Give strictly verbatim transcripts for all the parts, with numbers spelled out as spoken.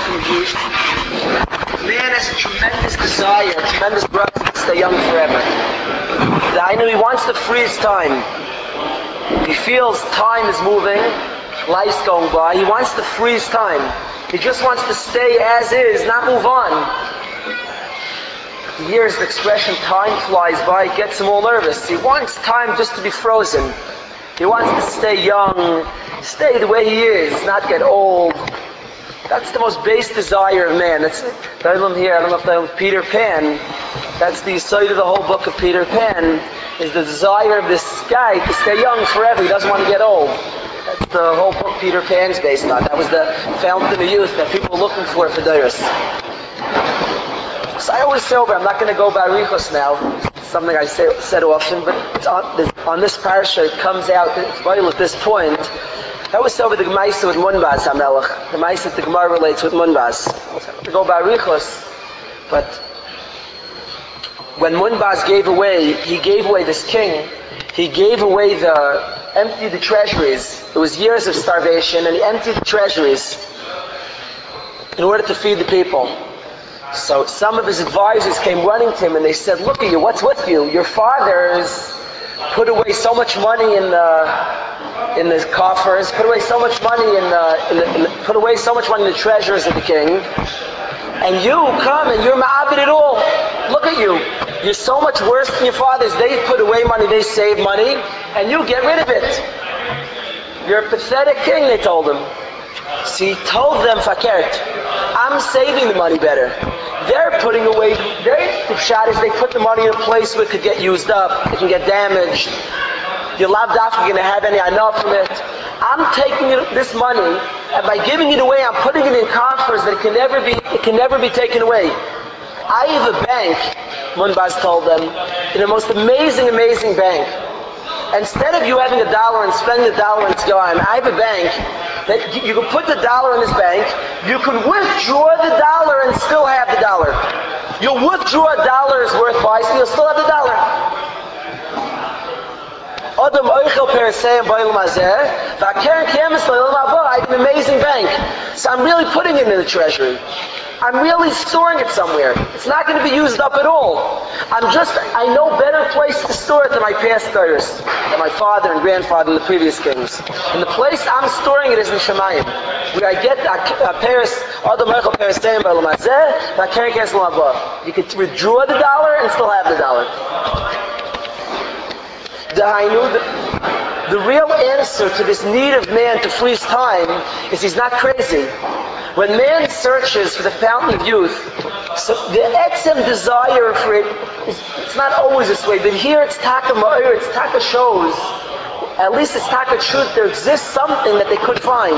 from youth. Man has a tremendous desire, a tremendous drive to stay young forever. I know he wants to free his time. He feels time is moving, life's going by. He wants to free his time. He just wants to stay as is, not move on. He hears the expression, time flies by, it gets him all nervous. He wants time just to be frozen. He wants to stay young, stay the way he is, not get old. That's the most base desire of man. That's the Ilum here, I don't know if that was Peter Pan. That's the side of the whole book of Peter Pan, is the desire of this guy to stay young forever. He doesn't want to get old. That's the whole book Peter Pan's based on. That was the fountain of youth that people were looking for for Dairis. So I always say over, I'm not going to go by Richos now. It's something I say, said often, but it's on, this, on this parasha it comes out, it's vital at this point. I always say over the Gemaisa with Munbaz HaMelech. The Gemaisa the Gemara relates with Munbaz. I'm not going to go by Richos, but when Munbaz gave away, he gave away this king, he gave away the, emptied the treasuries. It was years of starvation, and he emptied the treasuries in order to feed the people. So some of his advisors came running to him and they said, look at you, what's with you? Your father's put away so much money in the in the coffers, put away so much money in the, in the, in the put away so much money in the treasures of the king, and you come and you're ma'abid it all. Look at you. You're so much worse than your fathers. They put away money, they save money, and you get rid of it. You're a pathetic king, they told him. So he told them, Fakert, I'm saving the money better. They're putting away, the shot is they put the money in a place where it could get used up, it can get damaged. Your labdaf are going to have any enough from it. I'm taking it, this money, and by giving it away, I'm putting it in coffers that it can never be, it can never be taken away. I have a bank, Munbaz told them, in the most amazing, amazing bank. Instead of you having a dollar and spending the dollar and it's gone, I have a bank that you can put the dollar in this bank, you can withdraw the dollar and still have the dollar. You'll withdraw a dollar's worth by, so you'll still have the dollar. I have an amazing bank. So I'm really putting it in the treasury. I'm really storing it somewhere. It's not going to be used up at all. I'm just, I know better place to store it than my past daughters, than my father and grandfather and the previous kings. And the place I'm storing it is in Shemayim, where I get a Paris, you can withdraw the dollar and still have the dollar. The, the real answer to this need of man to freeze time is he's not crazy. When man searches for the fountain of youth, so the etzem desire for it, is, it's not always this way, but here it's taka ma'ir, it's taka shows, at least it's taka truth, there exists something that they could find.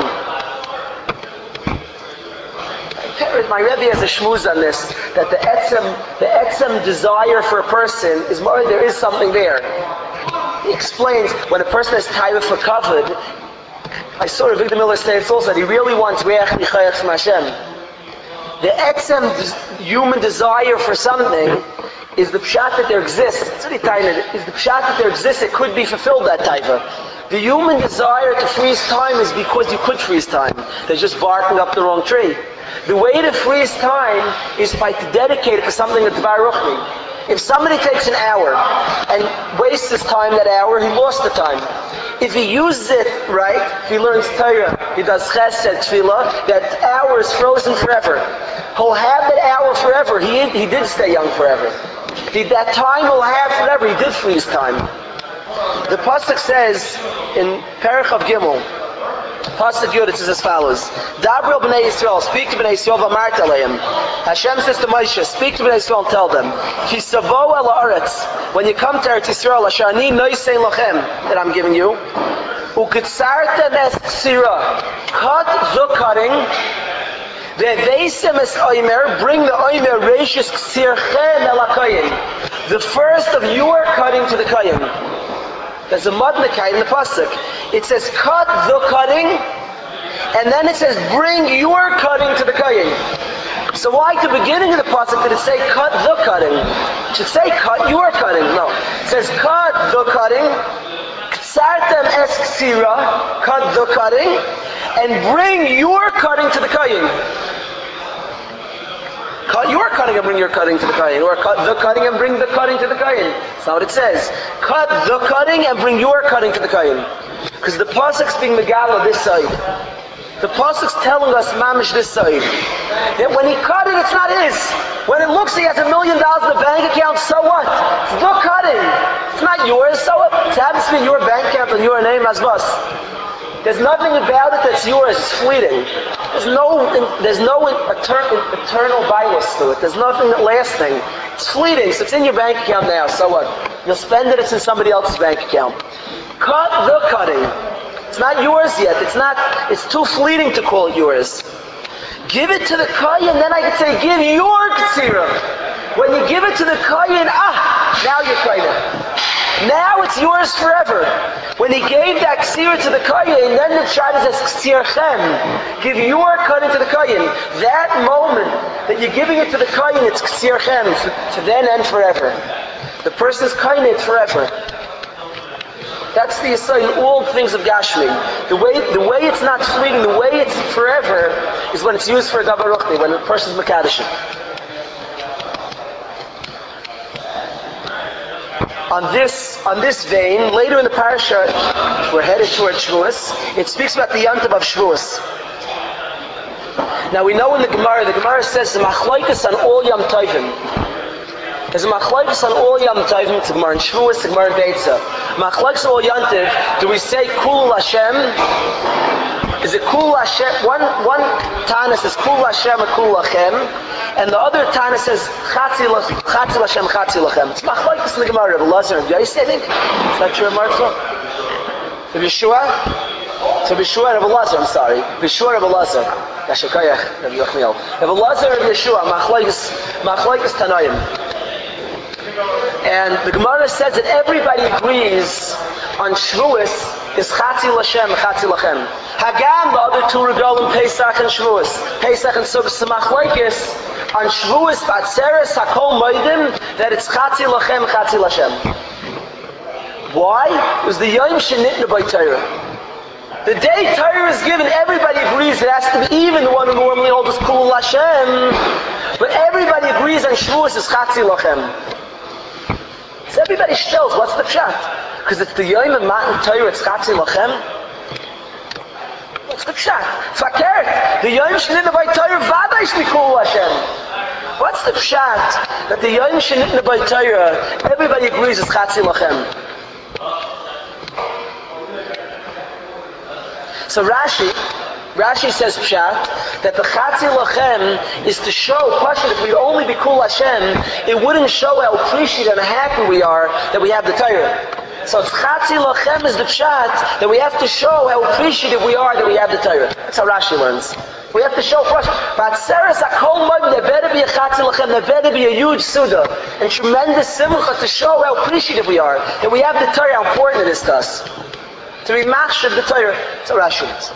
My Rebbe has a shmuz on this, that the etzem, the etzem desire for a person is more, there is something there. He explains, when a person has taiva for kavod, I saw Victor Miller say it's also that he really wants reach nichayach from Hashem. The etzem human desire for something is the pshat that there exists. It's really tiny. Is the pshat that there exists, it could be fulfilled, that taiva. The human desire to freeze time is because you could freeze time. They're just barking up the wrong tree. The way to freeze time is by to dedicate it to something that's baruchni. If somebody takes an hour and wastes his time that hour, he lost the time. If he uses it right, if he learns Torah, he does chesed, tefillah, that hour is frozen forever. He'll have that hour forever. He he did stay young forever. He, that time he'll have forever. He did freeze time. The pasuk says in Perich of Gimel, pasuk Yud, it says as follows: Dabri al bnei Yisrael, speak to bnei Yisrael v'amart aleim. Hashem says to Moshe, speak to bnei Yisrael and tell them, Ki savo el haaretz, when you come to Eretz Yisrael, asher ani noisei lachem, that I'm giving you, uketzartem es ksira, cut the cutting, ve'veisem es oimer, bring the oimer reishis ksirchem el hakayim, the first of your cutting to the kayim. There's a madnakai in the pasuk. It says cut the cutting, and then it says bring your cutting to the kayim. So why at the beginning of the pasuk did it say cut the cutting? It should say cut your cutting. No, it says cut the cutting, ksartem es ksira, cut the cutting, and bring your cutting to the kayim. and bring your cutting to the Kohen. Or cut the cutting and bring the cutting to the Kohen. That's not what it says. Cut the cutting and bring your cutting to the Kohen. Because the Pasuk's being Megala this side. The Pasuk's telling us mamish this side. That when he cut it, it's not his. When it looks he has a million dollars in the bank account, so what? It's the cutting. It's not yours, so what? It happens to be in your bank account and your name as bus. There's nothing about it that's yours. It's fleeting. There's no, there's no eternal, eternal bias to it. There's nothing lasting. It's fleeting. So it's in your bank account now. So what? You'll spend it. It's in somebody else's bank account. Cut the cutting. It's not yours yet. It's not. It's too fleeting to call it yours. Give it to the Kohen, then I can say, give your Ketzira. When you give it to the Kohen, ah, now you're Kohen. Now it's yours forever. When he gave that Ketzira to the Kohen, then the Pshat says, Ketzirchem. Give your cutting to the Kohen. That moment that you're giving it to the Kohen, it's Ketzirchem, to then and forever. The person's Kohen, it's forever. That's the Yisrael in all things of Gashmi. The way, the way it's not fleeting, the way it's forever, is when it's used for a Davar Ruchni, when a person's Mekadosh. On this, on this vein, later in the parasha, we're headed toward Shavuos, it speaks about the Yantav of Shavuos. Now we know in the Gemara, the Gemara says the Machlokes on all Yom Tovim. There's a machlokes on all Yom Tovim. It's a Gemara in Shavuos, it's a Gemara in Beitza. Machlokes on all Yom Tov. Do we say Kul Hashem? Is it Kul Hashem? One one Tana says Kul Hashem and Kul Lachem, and the other Tana says Chatzi Hashem Chatzi Lachem. It's machlokes in the Gemara. Rabbi Lazar and Yosef, I think. Is that true, Martha? Rabbi Yeshua? So Rabbi Yeshua and Rabbi Lazar. I'm sorry. Rabbi Yeshua and Rabbi Lazar. Yashakayach Rabbi Yochniel. Rabbi Lazar and Rabbi Yeshua. Machlokes machlokes Tanoim. And the Gemara says that everybody agrees on Shavuos is Chatzi Lashem, Chatzi Lachem. Hagam, the other two regalim, Pesach and Shavuos. Pesach and Sukkot Machlokes on Shavuos, Batzeres, Hakol Moedim, that it's Chatzi Lachem, Chatzi Lashem. Why? It was the Yom Shenitna by Torah. The day Torah is given, everybody agrees it has to be, even the one who normally holds Kul Lashem, but everybody agrees on Shavuos is Chatzi Lachem. So everybody tells, what's the pshat? Because it's the Yom of Matan Torah, it's Chatzi Lachem. What's the pshat? Fakert. The Yom Shenitna by Torah, Vada is Kul Hashem. What's the pshat? That the Yom Shenitna by Torah, everybody agrees it's Chatzi Lachem. So Rashi, Rashi says pshat that the Chatzi Lachem is to show, question, if we'd only be Kul Hashem, it wouldn't show how appreciative and happy we are that we have the Torah. So it's Chatzi Lachem is the pshat that we have to show how appreciative we are that we have the Torah. That's how Rashi learns. We have to show question. But Seres Hakol Moed, there better be a Chatzi Lachem, there better be a huge Suda and tremendous simcha to show how appreciative we are that we have the Torah, how important it is to us. To be machshav the Torah. That's how Rashi learns.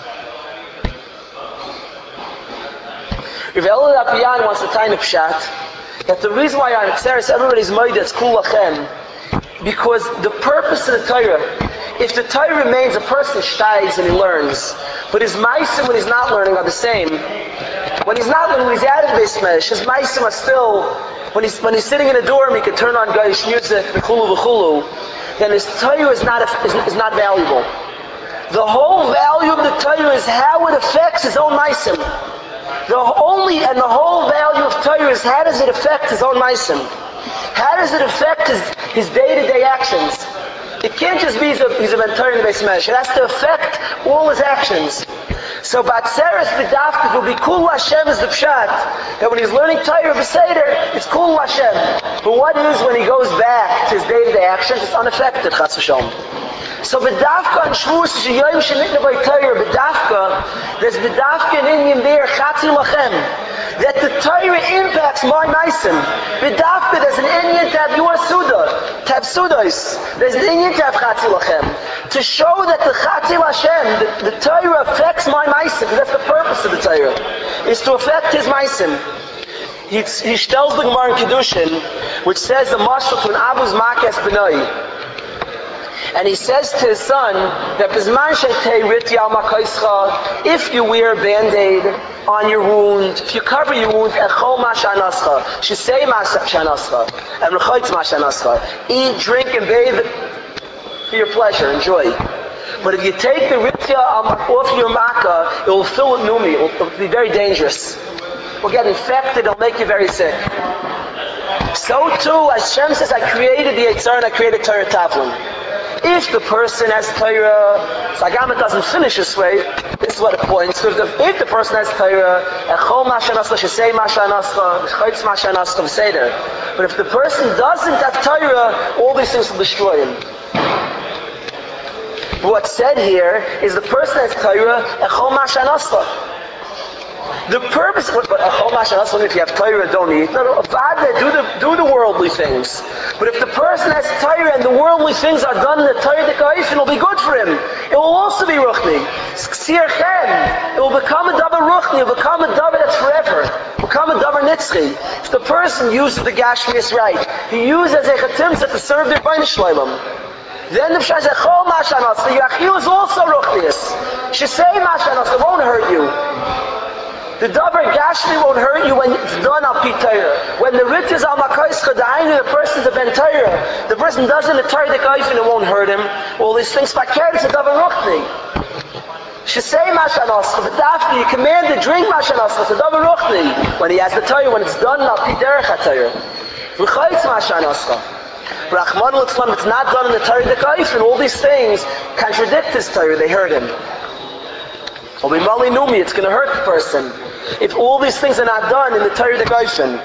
Rav Elad Apiyan wants to tie in a pshat that the reason why on Tzeres everybody's moed that's Kul Lachem, because the purpose of the Torah, if the Torah remains, a person shtais and he learns, but his ma'asim when he's not learning are the same. When he's not learning, when he's out of the Beis Medrash, his ma'asim are still, when he's when he's sitting in a dorm, he can turn on Gaish music, v'chulu v'chulu, then his Torah is not is, is not valuable. The whole value of the Torah is how it affects his own ma'asim. The only and the whole value of Torah is how does it affect his own ma'asim? How does it affect his, his day-to-day actions? It can't just be he's a, he's a mentor in the Beis Medrash. It has to affect all his actions. So Batzeres B'dafka will be Kul Hashem is the pshat that when he's learning Torah B'Seder, it's Kul Hashem. But what is when he goes back to his day-to-day actions? It's unaffected. Chas v'shalom. So B'dafka and Shavuos is a Yom Shenitna by Torah. B'dafka, there's B'dafka in Indian there, Chatzi Lachem, that the Torah impacts my ma'asim. B'dafka, there's an Indian to have your Suda, to have Sudas. There's an Indian to have Chatzi Lachem. To show that the Chatzi Lashem, the, the Torah affects my ma'asim, because that's the purpose of the Torah, is to affect his ma'asim. He, he tells the Gemara in Kiddushin, which says the mashal to an Abu's Makes B'nai. And he says to his son that if you wear a band-aid on your wound, if you cover your wound, eat, drink, and bathe for your pleasure, enjoy. But if you take the ritya off your makkah, it will fill with numi. It will, it will be very dangerous. It will get infected. It will make you very sick. So too, as Shem says, I created the Yetzer and I created Torah Tavlin. If the person has Torah, so Agamet doesn't finish this way, this is what it points to. If the person has Torah, but if the person doesn't have Torah, all these things will destroy him. What's said here is the person has Torah, the purpose, but if you have Torah, don't eat. No, no, do the, do the worldly things. But if the person has Torah and the worldly things are done in the Torah, it will be good for him. It will also be Ruchni. It will become a Davar Ruchni. It will become a Davar that's forever. It will become a Davar Nitzchi. If the person uses the Gashmias right, he uses a Chatimza to serve their Bnei Shloimim. Then the Pshah says, Chol Mashanas, the Yachil is also Ruchnius. Shisei Mashanas, it won't hurt you. The Davar Gashmi won't hurt you when it's done al pi Torah. When the Rit is al Makoischa, the Hainu, the person's a ben Torah. The person doesn't a Torah the Kaifin, it won't hurt him. All these things, Fakir, it's a Davar Ruchni. Shisei Mashanas, the Dafki, you command to drink Mashanas, it's a Davar Ruchni. When he has the Torah, when it's done al pi Derech HaTorah. V'chayitz Mashanas. Rachman l'tzlam, it's not done in the Torah the Kaifin. All these things contradict his Torah, they hurt him. Or be Mali Numi, it's going to hurt the person. If all these things are not done in the Torah the Goshen.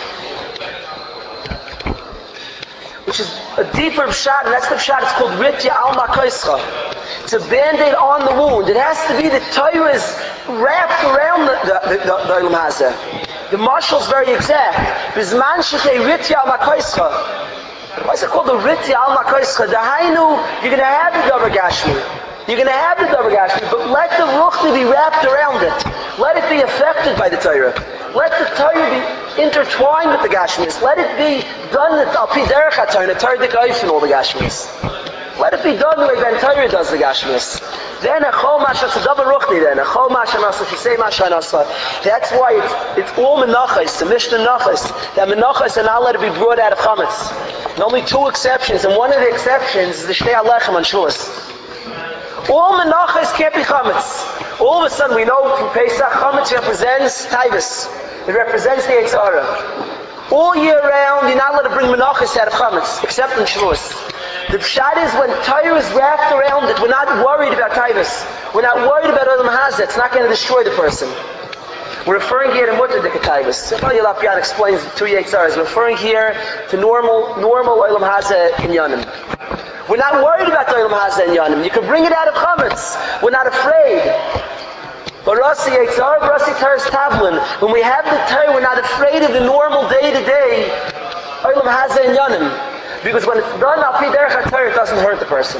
Which is a deeper pshat, and that's the pshat, it's called Ritya Al Makoischa. It's a band-aid on the wound. It has to be the Torah is wrapped around the the the Olam Hazeh. The marshal is very exact. Bizman Shekei Ritya Al Makoischa. Why is it called the Ritya Al Makoischa? The Hainu, you're going to have the Davar Gashmi. You're going to have the Davar Gashmi, but let the Ruchni be wrapped around it. Let it be affected by the Torah. Let the Torah be intertwined with the Gashmis. Let it be done with Al Pi Derech HaTorah, the Torah D'Kaif and all the Gashmis. Let it be done the way Ben Torah does the Gashmis. Then a Chol Masha, it's a Davar Ruchni then. A Chol Masha Nasa, if you say Masha Nasa. That's why it's, it's all Menachos, the Mishnah Menachos. That Menachos are not let it be brought out of Chametz. And only two exceptions, and one of the exceptions is the Shnei Alechem on Shulas. All menachos can't be chametz. All of a sudden, we know from Pesach, chametz represents taivus. It represents the Yetzer Hara. All year round, you're not allowed to bring menachos out of chametz, except in Shavuos. The pshat is when Torah is wrapped around it, we're not worried about taivus. We're not worried about Olam Hazeh. It's not going to destroy the person. We're referring here to Mutter Dikataivus. Rabbi Lapian explains the two Yetzer Haras. We're referring here to normal, normal Olam Hazeh in Yanim. We're not worried about the Olam Hazeh and Yanim. You can bring it out of Chametz. We're not afraid. But Rasi Yetzer Hara, Rasi Torah's Tavlin. When we have the Torah, we're not afraid of the normal day-to-day Olam Hazeh and Yanim. Because when it's done al pi derech HaTorah, it doesn't hurt the person.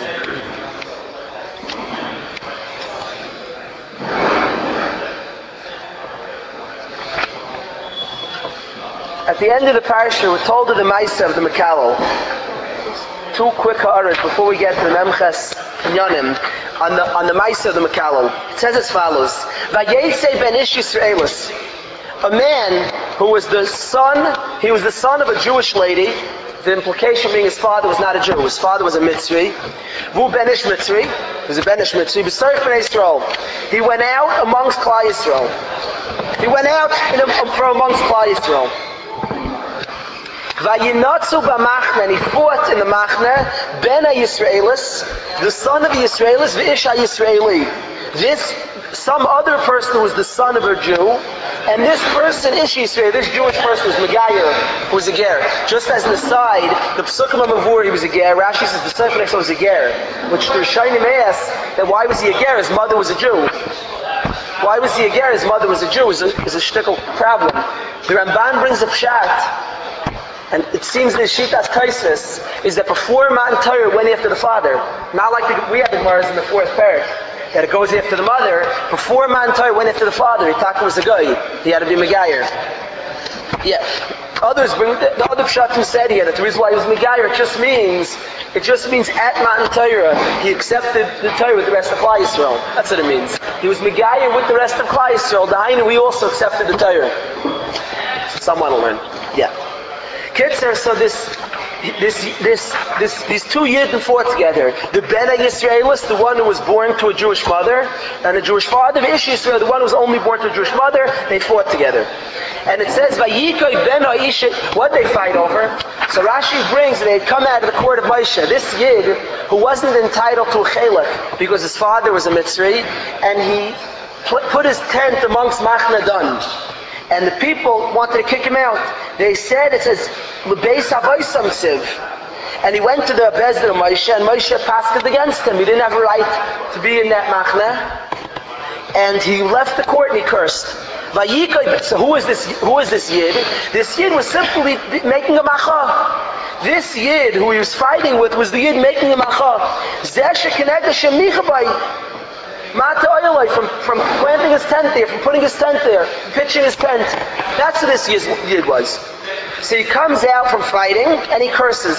At the end of the parasha, we're told of the Maisa of the Mekallel. Two quick ha'aras before we get to the Memches and Yanim on the on the Maisa of the Mekallel. It says as follows: Vayesei ben Ish Yisraelis, a man who was the son, he was the son of a Jewish lady. The implication being his father was not a Jew. His father was a Mitzri. Vu ben Ish Mitzri. He was a ben Ish Mitzri. B'Sarich ben Yisrael. He went out amongst Klal Yisrael. He went out in a, from amongst Klal Yisrael. Vayinatzu b'machne, and he fought in the machne, ben ha-Yisraelis, the son of a Yisraelis, v'ish ha-Yisraeli. This, some other person who was the son of a Jew, and this person, Ish Yisrael, this Jewish person was Megayer, who was a ger. Just as an aside, the Pesukim HaMavur, he was a ger. Rashi says the Sefer Next was a ger, which the Rishonim asked that why was he a ger? His mother was a Jew. Why was he a ger? His mother was a Jew. It was a, it was a shtickle problem. The Ramban brings a pshat. And it seems the Shitas Kaisis is that before Matan Torah went after the father, not like the, we have the Gemara's in the fourth parak, that it goes after the mother. Before Matan Torah went after the father, Itaka was a guy. He had to be Megayer. Yeah. Others bring the, the other pshatim said here that the reason why he was Megayer, it just means it just means at Matan Torah he accepted the Torah with the rest of Klal Yisrael. That's what it means. He was Megayer with the rest of Klal Yisrael. The Hainu, we also accepted the Torah. Someone will learn. Yeah. Kitzer, so this This, this, this, these two Yidden fought together. The Bene Yisraelis, the one who was born to a Jewish mother, and the Jewish father, the Ish Yisrael, the one who was only born to a Jewish mother, they fought together. And it says, Vayikoy ben ha'isha, what did they fight over? So Rashi brings, they had come out of the court of Moshe. This Yid, who wasn't entitled to a chelak, because his father was a Mitzri, and he put his tent amongst Machna Dan. And the people wanted to kick him out. They said, it says, L'beis ha'voisam siv. And he went to the Bezdin of Moshe, and Moshe passed it against him. He didn't have a right to be in that machna. And he left the court and he cursed. So who is this, who is this Yid? This Yid was simply making a macha. This Yid who he was fighting with was the Yid making a macha. Zeh shekeneged shemichabai. Mata Oyalai, from, from planting his tent there, from putting his tent there, pitching his tent. That's what this Yid was. So he comes out from fighting and he curses.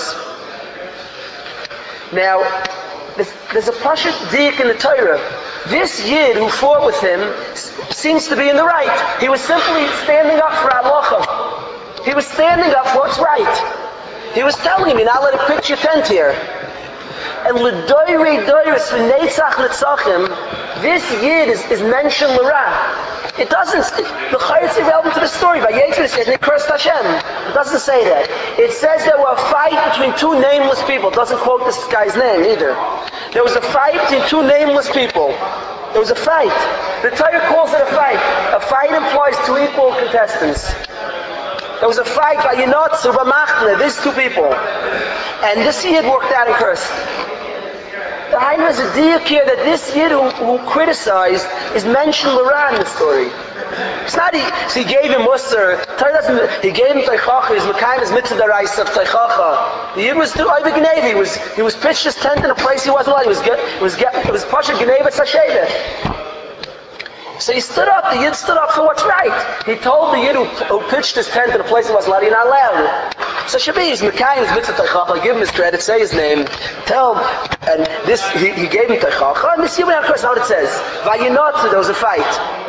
Now, there's, there's a Pashut Dik in the Torah. This Yid who fought with him seems to be in the right. He was simply standing up for halacha. He was standing up for what's right. He was telling him, you're not allowed to pitch your tent here. And l'doirei doiris v'neitzach netzachim, this Yid is, is mentioned l'ra. It doesn't, the Chayr is irrelevant to the story. By Yetzer says, and he cursed Hashem. It doesn't say that. It says there was a fight between two nameless people. It doesn't quote this guy's name either. There was a fight between two nameless people. There was a fight. The Torah calls it a fight. A fight implies two equal contestants. There was a fight by Yinotzu, by Machne, these two people. And this Yid worked out and cursed. The Hainu is a diak here that this Yid who, who criticized is mentioned L'ra in the story. It's not he, so he gave him Musar. He gave him Teichacha. His Mekayim is mitzvah daraisa of Teichacha. The Yid was doing Oiva Gneva. He was he was pitched his tent in a place he wasn't allowed. He was get, it was get, it was Pasha Gneva Sasheveh. So he stood up, the Yid stood up for what's right. He told the Yid who, who pitched his tent in a place he wasn't allowed, you're not allowed. So Shabi, he's Mekayim, he's mitzvah Teichacha, give him his credit, say his name, tell him, and this, he, he gave him Teichacha, and this Yid went across, how it says, Vayinotzu, there was a fight.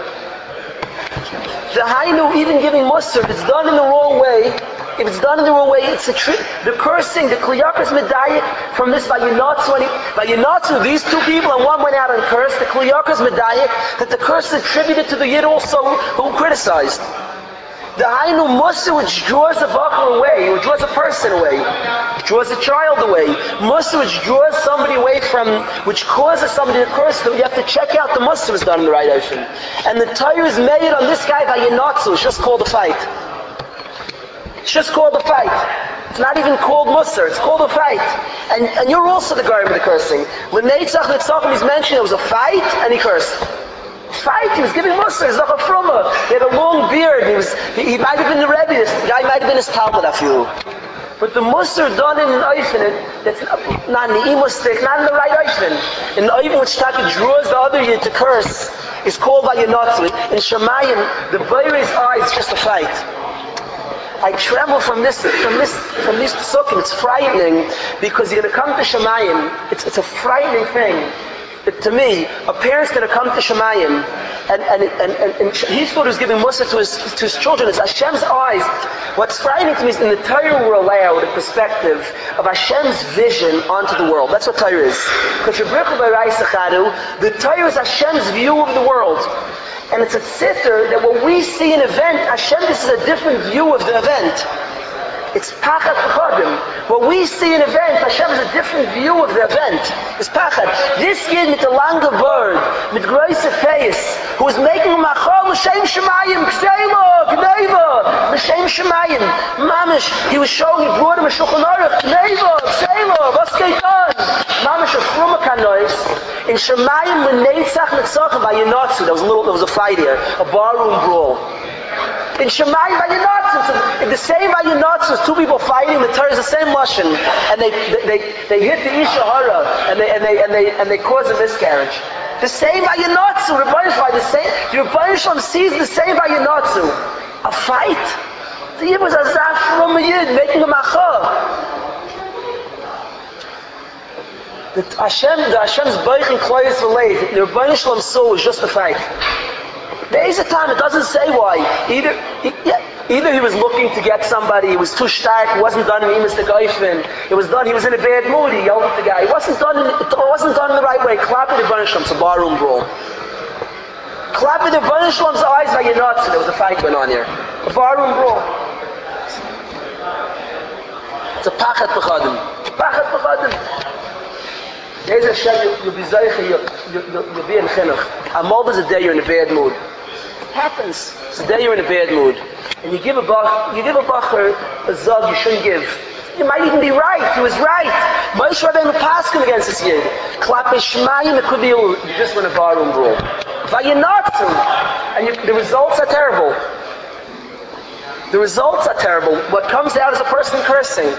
The Hainu, even giving Musar, if it's done in the wrong way, if it's done in the wrong way, it's a trick. The cursing, the Kliyakras Medayik from this Vayinotzu, Vayinotzu, these two people, and one went out and cursed, the Kliyakras Medayik, that the curse is attributed to the Yid also who criticized. The Hainu Musar, which draws a Bachar away, or draws a person away, draws a child away. Musar, which draws somebody away from, which causes somebody to curse, you have to check out the Musar was done in the right ocean. And the Torah is made on this guy by Yinotzu. It's just called a fight. It's just called a fight. It's not even called Musar. It's called a fight. And, and you're also the guy with the cursing. When Neitzach Netzachim is mentioned, it was a fight, and he cursed. Fight, he was giving Musar, he's like a frumma. He had a long beard, he was, he, he might have been the Rebbe, this guy might have been his Talmud after. But the Musar done in an Oifen, that's not in the Imus stick, not in the right Oifen. In the Oifen which Taki draws the other Yid to curse, is called by Yinotzu. In Shemayim, the Beir's eye is just a fight. I tremble from this, from this, from these psukim. It's frightening, because you're going to come to Shemayim, it's, it's a frightening thing. To me, a parent's going to come to Shemayim, and, and, and, and, and he thought he was giving Musar to his, to his children. It's Hashem's eyes. What's frightening to me is in the Torah we're allowed a perspective of Hashem's vision onto the world. That's what Torah is. Because the Torah is Hashem's view of the world. And it's a sitter that when we see an event, Hashem, this is a different view of the event. It's pachad v'chodim. When we see an event, Hashem has a different view of the event. It's pachad. This Yid with the longer bird, with größer face, who was making a machal, l'shem shemayim, k'seilo, k'neiva, l'shem shemayim, mamish, he was showing, he brought him a shulchan aruch, k'neiva, k'seilo, what's going on? Mamish, a fruma kanois, in shemayim, l'neitzach netzachim, by Yinotzu, there was a little, there was a fight here, a barroom brawl. In Shemayim Vayinotzu, in the same Vayinotzu, two people fighting, the Torah is the same lashon, and they they they hit the Isha Hara, and they and they and they and they cause a miscarriage. The same Vayinotzu, Rebbeinu Shalom, the same. The Rebbeinu Shalom sees the same Vayinotzu, a fight. The Yid was a zaf from a Yid, making a macha. The Hashem, the Hashem's Beichen Kloyes V'Leid, the Rebbeinu Shalom soul was justified. There is a time, it doesn't say why. Either, yeah, either he was looking to get somebody, he was too stark, it wasn't done in Emes the Geifen, it was done, he was in a bad mood, he yelled at the guy. It wasn't done in, it wasn't done in the right way. Clap at the Rebbeinu Shalom, it's a barroom brawl. Clap at the Rebbeinu Shalom's eyes by your nuts, and there was a fight going on here. A barroom brawl. It's a pachat b'chadim. Pachat b'chadim. There's a Hashem, you'll, you'll be zaycha, you'll, you'll, you'll be in chinuch. Amol is a day you're in a bad mood. It happens. It's a day you're in a bad mood. And you give a bach, you give a bacher a zog you shouldn't give. You might even be right. He was right. Moshe Rabbeinu paskin against this yid. Klap Shmayim, it could be you just win a barroom brawl. Vayinatzu. And you, the results are terrible. The results are terrible. What comes out is a person cursing.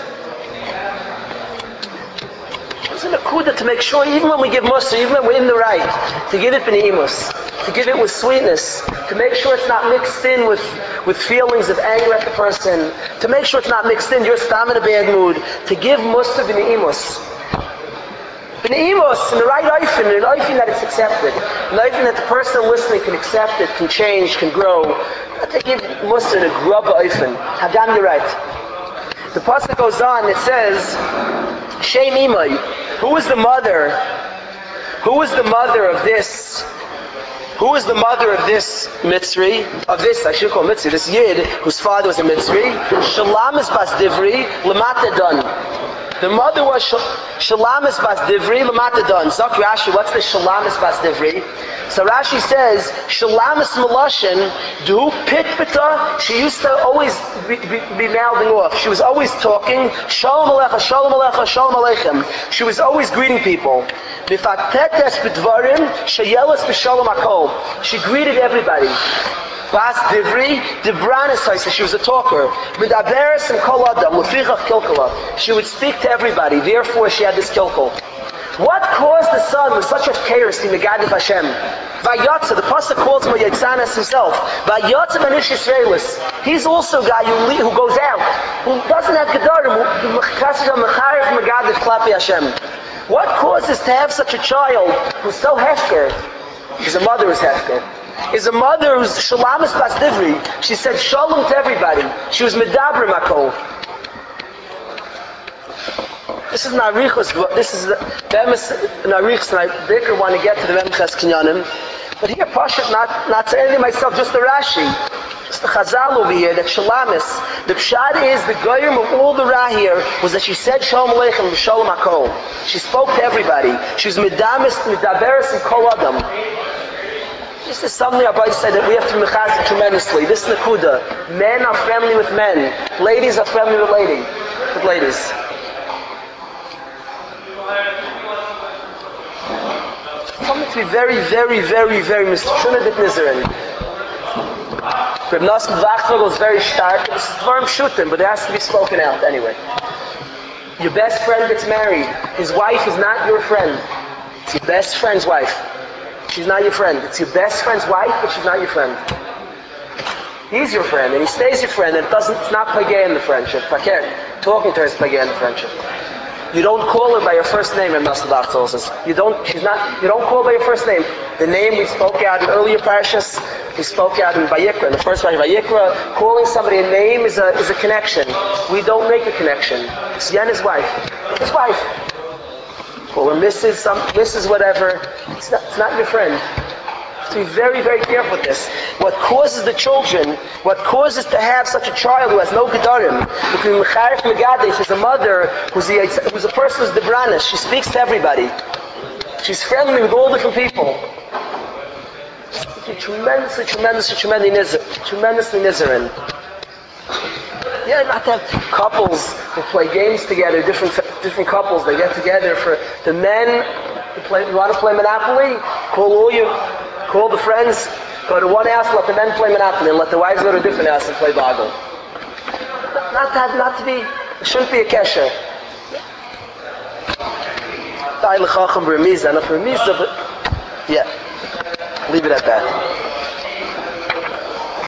It's an akuda to make sure, even when we give mussar, even when we're in the right, to give it b'neimus, to give it with sweetness, to make sure it's not mixed in with, with feelings of anger at the person, to make sure it's not mixed in, you're stam in a bad mood, to give mussar b'neimus. B'neimus, in the right oifin, in an oifin that it's accepted, an oifin that the person listening can accept it, can change, can grow. Not to give mussar in a grub oifin. Hagam, you're right. The pasuk goes on, it says, Shem Imai, who is the mother? Who is the mother of this? Who is the mother of this Mitzri? Of this, I should call Mitzri, this Yid, whose father was a Mitzri. Shalamis bas Divri, Lamata Dun. The mother was Shalamis bas Divri, Lamata Dun. Zak Rashi, what's the Shalamis bas Divri? So Rashi says, Shalamis Malashin, Du Pitpita, she used to always be, be, be mouthing off. She was always talking, Shalom Alecha, Shalom Alecha, Shalom Aleichem. She was always greeting people. Mifatetes B'dvarim, Shayelis B'Shalom Akol. She greeted everybody. Bas Divri, Dibranis Haisa, she was a talker. Midaberes and Kol Adam, Lefichach Kilkala. She would speak to everybody, therefore she had this kilkal. What caused the son with such a chaos in Megadif Hashem? Vayatza, the pasuk calls him a Yetzanas himself. Vayatza Banish Yisraelis. He's also a guy who, who goes out, who doesn't have Gedarim, who Mechassid HaMecharif Megadif Klapi Hashem. What causes to have such a child who's so hefker? His mother is hefker. Is a mother who's Shalamis Bas Divri. She said shalom to everybody. She was Medabra Makol. This is Narichus, this is the Narichus, and I Baker want to get to the Memches Kinyanim. But here, Pashat, not, not saying anything myself, just the Rashi. Just the Chazal over here, that Shalamis. The Pshad is, the Goyim of all the Ra here, was that she said Shalom Aleichem, Shalom Akol. She spoke to everybody. She was Medamis, Medaberes, and Kol Adam. This is something Abba said that we have to mechazik tremendously. This is Nakuda. Men are friendly with men. Ladies are friendly with lady, with ladies. Something to be very, very, very, very mischunadik nizerin. Reb Nosson Wachtvogel is very stark. This is Dvarim Shutim, but it has to be spoken out anyway. Your best friend gets married. His wife is not your friend. It's your best friend's wife. She's not your friend. It's your best friend's wife, but she's not your friend. He's your friend, and he stays your friend, and it doesn't, it's not pagay in the friendship. Talking to her is pagay in the friendship. You don't call her by your first name, and Nasabach tells us. You don't, she's not, you don't call her by your first name. The name we spoke out in earlier parashas, we spoke out in Vayikra, in the first parashah Vayikra, calling somebody a name is a, is a connection. We don't make a connection. It's Yenna's wife. His wife. Call her Missus some, Missus whatever. It's not, it's not your friend. To be very, very careful with this. What causes the children, what causes to have such a child who has no gedarim, who Mecharif Megadif is a mother who's a, who's a person who's Debranis. She speaks to everybody. She's friendly with all different people. She's tremendously, tremendously, tremendously, tremendously nizerin. Yeah, not to have couples who play games together, different different couples, they get together for the men who play, you want to play Monopoly? Call all your Call the friends, go to one house, let the men play Monopoly, and let the wives go to a different house and play Boggle. Not to have, not to be, it shouldn't be a kesher. Yeah. Leave it at that.